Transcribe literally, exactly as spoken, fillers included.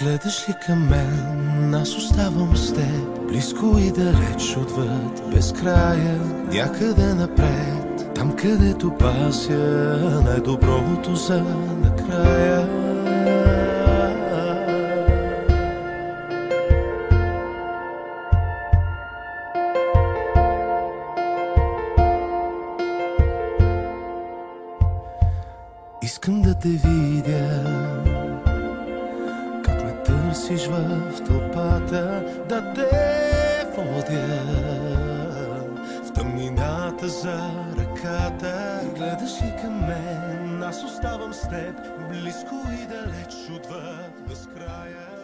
Гледаш ли към мен, аз оставам с теб, близко и далеч отвъд безкрая, някъде напред, там където пася най-доброто за накрая. Искам да те видя, как ме търсиш в тълпата, да те водя в тъмнината за ръката. Гледаш ли към мен, аз оставам с теб, близко и далеч отвъд безкрая.